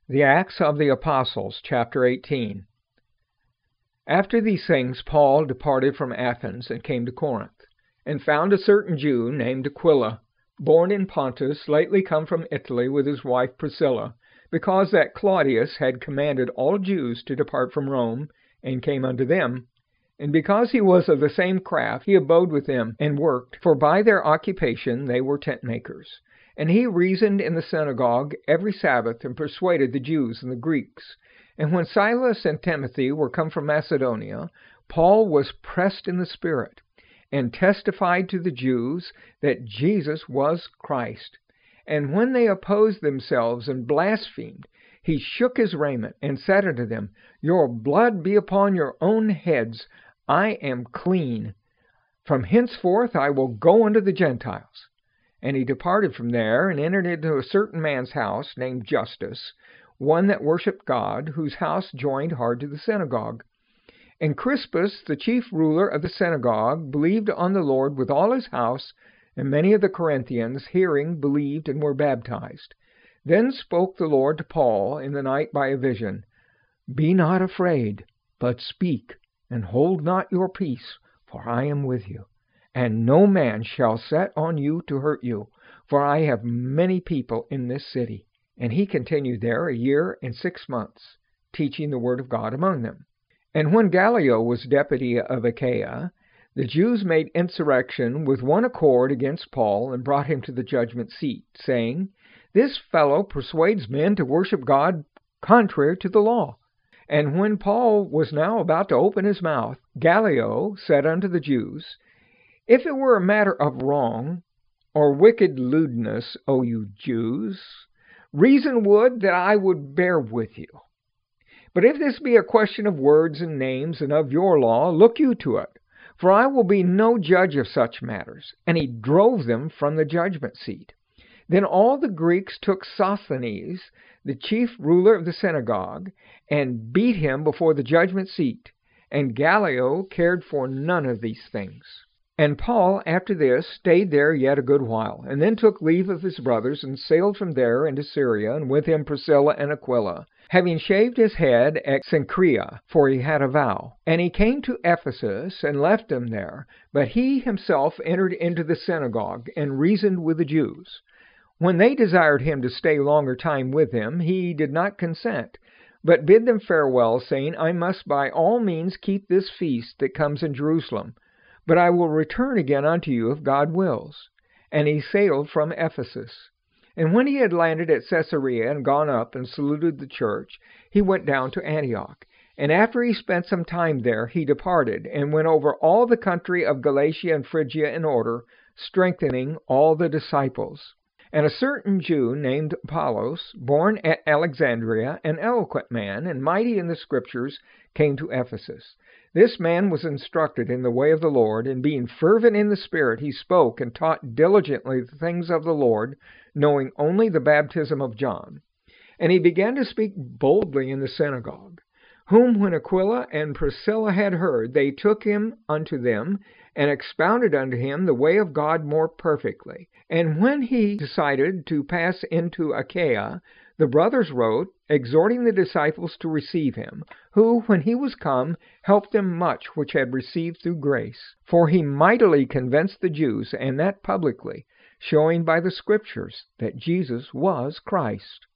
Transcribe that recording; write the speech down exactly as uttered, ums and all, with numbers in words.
The Acts of the Apostles, chapter eighteen. After these things Paul departed from Athens and came to Corinth, and found a certain Jew named Aquila, born in Pontus, lately come from Italy with his wife Priscilla, because that Claudius had commanded all Jews to depart from Rome, and came unto them. And because he was of the same craft, he abode with them and worked, for by their occupation they were tent makers. And he reasoned in the synagogue every Sabbath, and persuaded the Jews and the Greeks. And when Silas and Timothy were come from Macedonia, Paul was pressed in the Spirit, and testified to the Jews that Jesus was Christ. And when they opposed themselves and blasphemed, he shook his raiment, and said unto them, Your blood be upon your own heads. I am clean. From henceforth I will go unto the Gentiles. And he departed from there, and entered into a certain man's house, named Justus, one that worshipped God, whose house joined hard to the synagogue. And Crispus, the chief ruler of the synagogue, believed on the Lord with all his house, and many of the Corinthians, hearing, believed, and were baptized. Then spoke the Lord to Paul in the night by a vision, Be not afraid, but speak, and hold not your peace, for I am with you. And no man shall set on you to hurt you, for I have many people in this city. And he continued there a year and six months, teaching the word of God among them. And when Gallio was deputy of Achaia, the Jews made insurrection with one accord against Paul, and brought him to the judgment seat, saying, This fellow persuades men to worship God contrary to the law. And when Paul was now about to open his mouth, Gallio said unto the Jews, If it were a matter of wrong or wicked lewdness, O you Jews, reason would that I would bear with you. But if this be a question of words and names and of your law, look you to it, for I will be no judge of such matters. And he drove them from the judgment seat. Then all the Greeks took Sosthenes, the chief ruler of the synagogue, and beat him before the judgment seat. And Gallio cared for none of these things. And Paul, after this, stayed there yet a good while, and then took leave of his brothers, and sailed from there into Syria, and with him Priscilla and Aquila, having shaved his head at Cenchrea, for he had a vow. And he came to Ephesus, and left them there, but he himself entered into the synagogue, and reasoned with the Jews. When they desired him to stay longer time with them, he did not consent, but bid them farewell, saying, I must by all means keep this feast that comes in Jerusalem, but I will return again unto you if God wills. And he sailed from Ephesus. And when he had landed at Caesarea and gone up and saluted the church, he went down to Antioch. And after he spent some time there, he departed, and went over all the country of Galatia and Phrygia in order, strengthening all the disciples. And a certain Jew named Apollos, born at Alexandria, an eloquent man, and mighty in the Scriptures, came to Ephesus. This man was instructed in the way of the Lord, and being fervent in the Spirit, he spoke and taught diligently the things of the Lord, knowing only the baptism of John. And he began to speak boldly in the synagogue, whom when Aquila and Priscilla had heard, they took him unto them, and expounded unto him the way of God more perfectly. And when he decided to pass into Achaia, the brothers wrote, exhorting the disciples to receive him, who, when he was come, helped them much which had received through grace. For he mightily convinced the Jews, and that publicly, showing by the Scriptures that Jesus was Christ.